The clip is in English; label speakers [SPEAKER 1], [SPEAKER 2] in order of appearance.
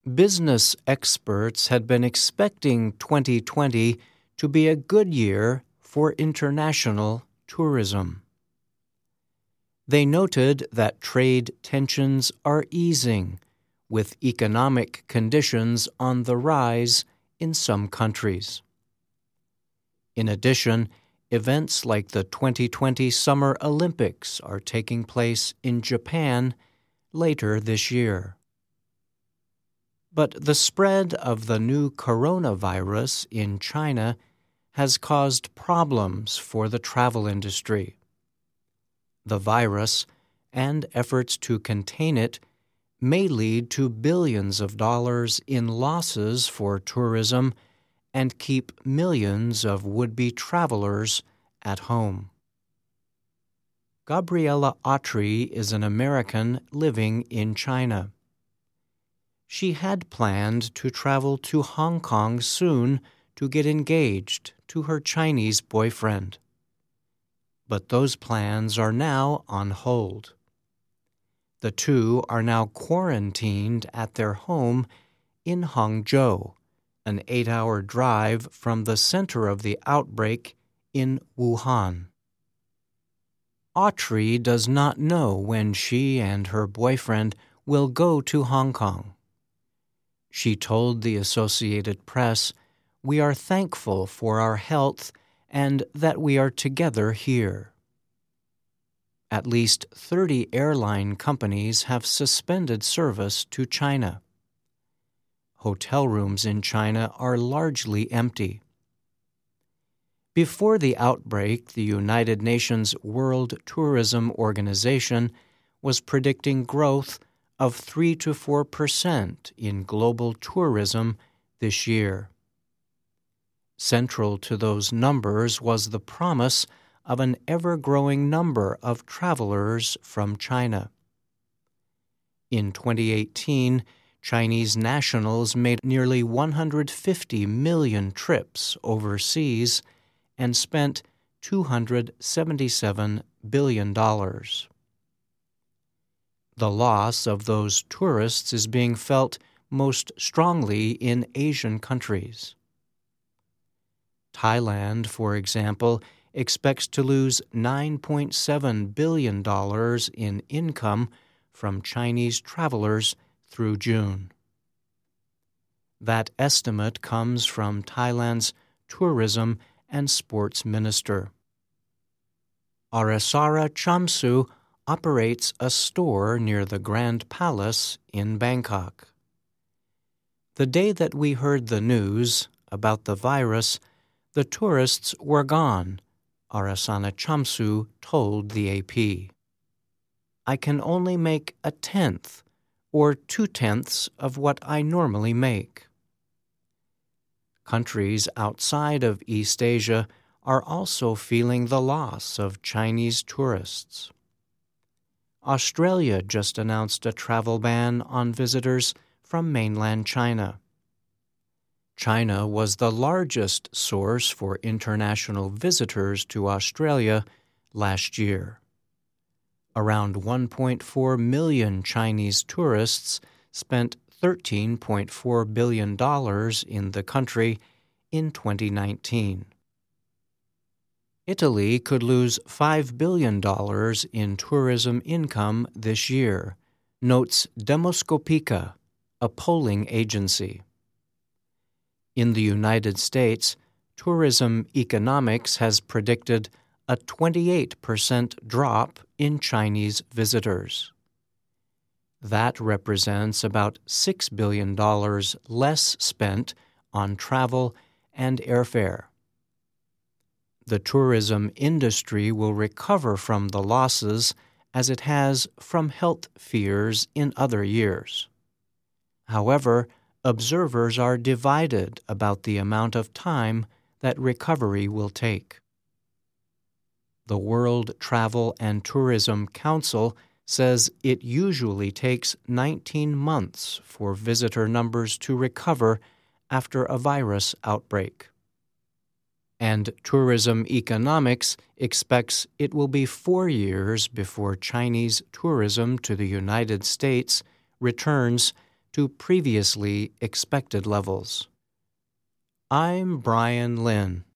[SPEAKER 1] Business experts had been expecting 2020 to be a good year for international tourism. They noted that trade tensions are easing, with economic conditions on the rise in some countries. In addition, events like the 2020 Summer Olympics are taking place in Japan later this year. But the spread of the new coronavirus in China has caused problems for the travel industry. The virus and efforts to contain it may lead to billions of dollars in losses for tourism and keep millions of would-be travelers at home. Gabriella Autry is an American living in China. She had planned to travel to Hong Kong soon to get engaged to her Chinese boyfriend. But those plans are now on hold. The two are now quarantined at their home in Hangzhou, an 8-hour drive from the center of the outbreak in Wuhan. Autry does not know when she and her boyfriend will go to Hong Kong. She told the Associated Press, "We are thankful for our health and that we are together here." At least 30 airline companies have suspended service to China. Hotel rooms in China are largely empty. Before the outbreak, the United Nations World Tourism Organization was predicting growth of 3 to 4% in global tourism this year. Central to those numbers was the promise of an ever-growing number of travelers from China. In 2018, Chinese nationals made nearly 150 million trips overseas and spent $277 billion. The loss of those tourists is being felt most strongly in Asian countries. Thailand, for example, expects to lose $9.7 billion in income from Chinese travelers through June. That estimate comes from Thailand's tourism and sports minister. Arasara Chamsu operates a store near the Grand Palace in Bangkok. The day that we heard the news about the virus, the tourists were gone, Arasana Chamsu told the AP. "I can only make 1/10 or 2/10 of what I normally make." Countries outside of East Asia are also feeling the loss of Chinese tourists. Australia just announced a travel ban on visitors from mainland China. China was the largest source for international visitors to Australia last year. Around 1.4 million Chinese tourists spent $13.4 billion in the country in 2019. Italy could lose $5 billion in tourism income this year, notes Demoscopica, a polling agency. In the United States, Tourism Economics has predicted a 28% drop in Chinese visitors. That represents about $6 billion less spent on travel and airfare. The tourism industry will recover from the losses as it has from health fears in other years. However, observers are divided about the amount of time that recovery will take. The World Travel and Tourism Council says it usually takes 19 months for visitor numbers to recover after a virus outbreak. And Tourism Economics expects it will be 4 years before Chinese tourism to the United States returns to previously expected levels. I'm Brian Lynn.